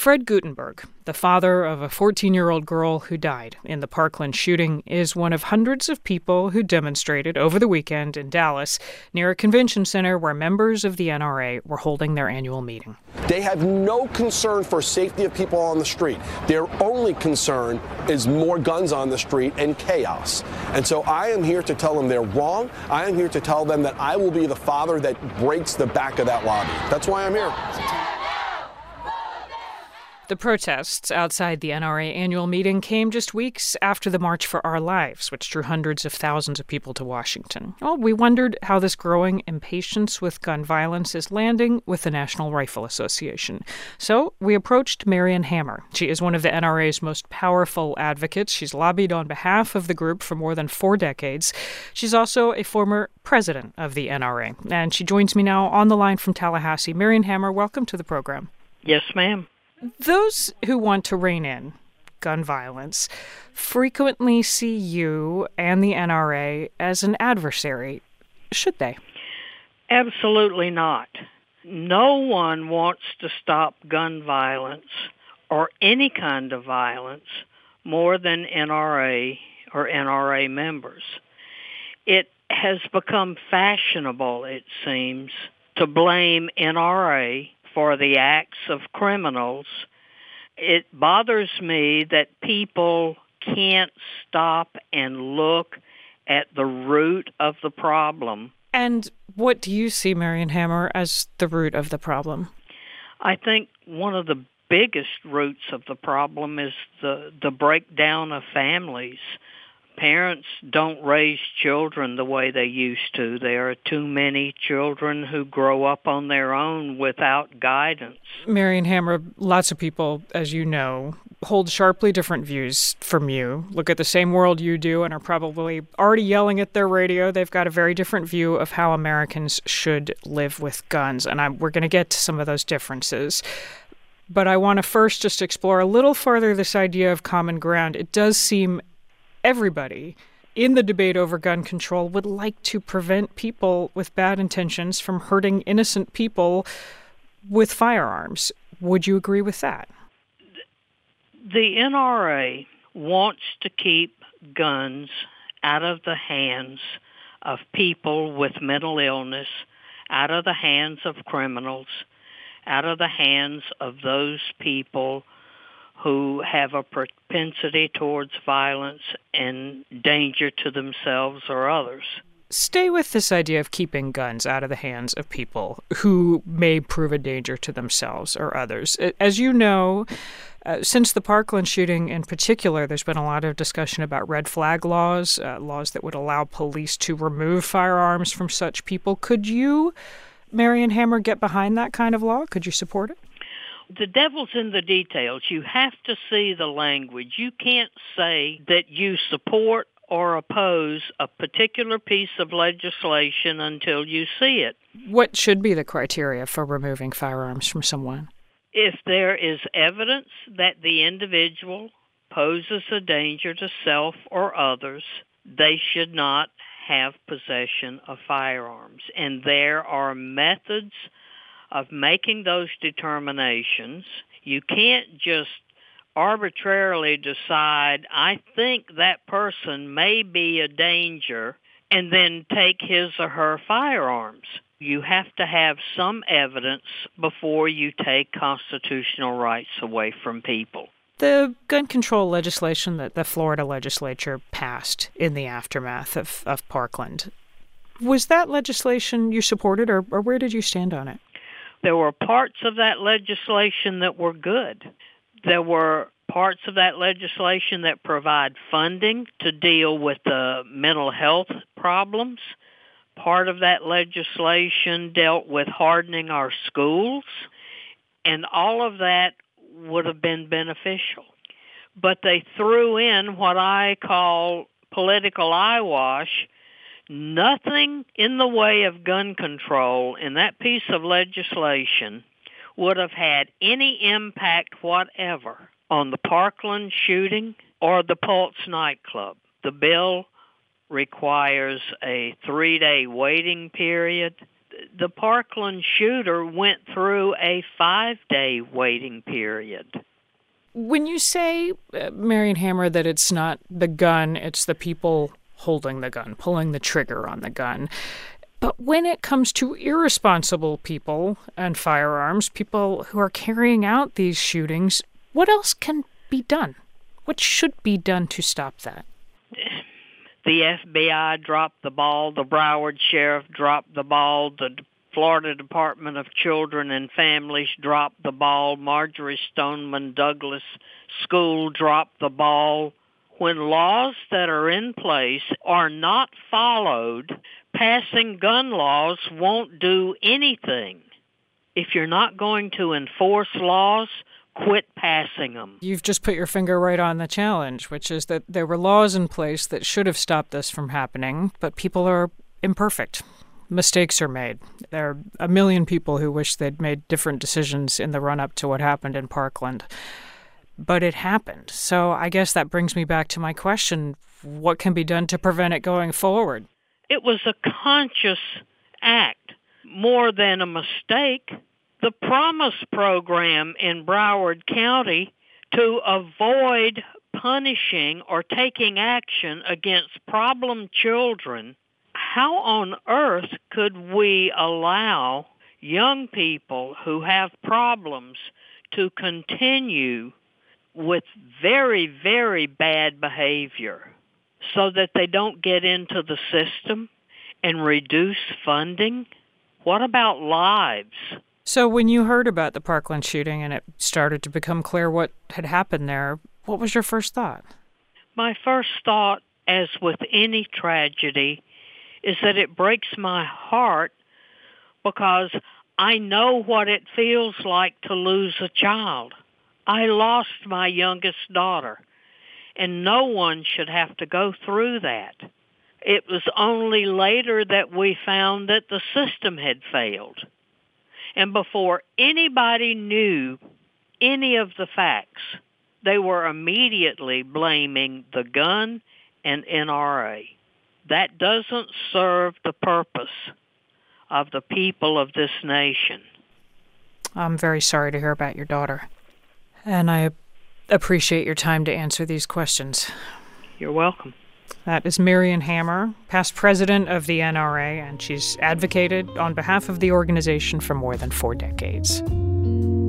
Fred Guttenberg, the father of a 14-year-old girl who died in the Parkland shooting, is one of hundreds of people who demonstrated over the weekend in Dallas near a convention center where members of the NRA were holding their annual meeting. They have no concern for safety of people on the street. Their only concern is more guns on the street and chaos. And so I am here to tell them they're wrong. I am here to tell them that I will be the father that breaks the back of that lobby. That's why I'm here. The protests outside the NRA annual meeting came just weeks after the March for Our Lives, which drew hundreds of thousands of people to Washington. Well, we wondered how this growing impatience with gun violence is landing with the National Rifle Association. So we approached Marion Hammer. She is one of the NRA's most powerful advocates. She's lobbied on behalf of the group for more than 4 decades. She's also a former president of the NRA, and she joins me now on the line from Tallahassee. Marion Hammer, welcome to the program. Yes, ma'am. Those who want to rein in gun violence frequently see you and the NRA as an adversary. Should they? Absolutely not. No one wants to stop gun violence or any kind of violence more than NRA or NRA members. It has become fashionable, it seems, to blame NRA for the acts of criminals. It bothers me that people can't stop and look at the root of the problem. And what do you see, Marion Hammer, as the root of the problem? I think one of the biggest roots of the problem is the breakdown of families. Parents don't raise children the way they used to. There are too many children who grow up on their own without guidance. Marion Hammer, lots of people, as you know, hold sharply different views from you, look at the same world you do, and are probably already yelling at their radio. They've got a very different view of how Americans should live with guns, and we're going to get to some of those differences. But I want to first just explore a little further this idea of common ground. It does seem everybody in the debate over gun control would like to prevent people with bad intentions from hurting innocent people with firearms. Would you agree with that? The NRA wants to keep guns out of the hands of people with mental illness, out of the hands of criminals, out of the hands of those people who have a propensity towards violence and danger to themselves or others. Stay with this idea of keeping guns out of the hands of people who may prove a danger to themselves or others. As you know, since the Parkland shooting in particular, there's been a lot of discussion about red flag laws, laws that would allow police to remove firearms from such people. Could you, Marion Hammer, get behind that kind of law? Could you support it? The devil's in the details. You have to see the language. You can't say that you support or oppose a particular piece of legislation until you see it. What should be the criteria for removing firearms from someone? If there is evidence that the individual poses a danger to self or others, they should not have possession of firearms. And there are methods of making those determinations. You can't just arbitrarily decide, I think that person may be a danger, and then take his or her firearms. You have to have some evidence before you take constitutional rights away from people. The gun control legislation that the Florida legislature passed in the aftermath of Parkland, was that legislation you supported, or where did you stand on it? There were parts of that legislation that were good. There were parts of that legislation that provide funding to deal with the mental health problems. Part of that legislation dealt with hardening our schools, and all of that would have been beneficial. But they threw in what I call political eyewash. Nothing in the way of gun control in that piece of legislation would have had any impact whatever on the Parkland shooting or the Pulse nightclub. The bill requires a 3-day waiting period. the Parkland shooter went through a 5-day waiting period. When you say, Marion Hammer, that it's not the gun, it's the people holding the gun, pulling the trigger on the gun. But when it comes to irresponsible people and firearms, people who are carrying out these shootings, what else can be done? What should be done to stop that? The FBI dropped the ball. The Broward Sheriff dropped the ball. The Florida Department of Children and Families dropped the ball. Marjorie Stoneman Douglas School dropped the ball. When laws that are in place are not followed, passing gun laws won't do anything. If you're not going to enforce laws, quit passing them. You've just put your finger right on the challenge, which is that there were laws in place that should have stopped this from happening, but people are imperfect. Mistakes are made. There are a million people who wish they'd made different decisions in the run-up to what happened in Parkland. But it happened. So I guess that brings me back to my question, what can be done to prevent it going forward? It was a conscious act, more than a mistake. The Promise program in Broward County to avoid punishing or taking action against problem children. How on earth could we allow young people who have problems to continue with very, very bad behavior so that they don't get into the system and reduce funding? What about lives? So when you heard about the Parkland shooting and it started to become clear what had happened there, what was your first thought? My first thought, as with any tragedy, is that it breaks my heart because I know what it feels like to lose a child. I lost my youngest daughter, and no one should have to go through that. It was only later that we found that the system had failed. And before anybody knew any of the facts, they were immediately blaming the gun and NRA. That doesn't serve the purpose of the people of this nation. I'm very sorry to hear about your daughter. And I appreciate your time to answer these questions. You're welcome. That is Marion Hammer, past president of the NRA, and she's advocated on behalf of the organization for more than 4 decades.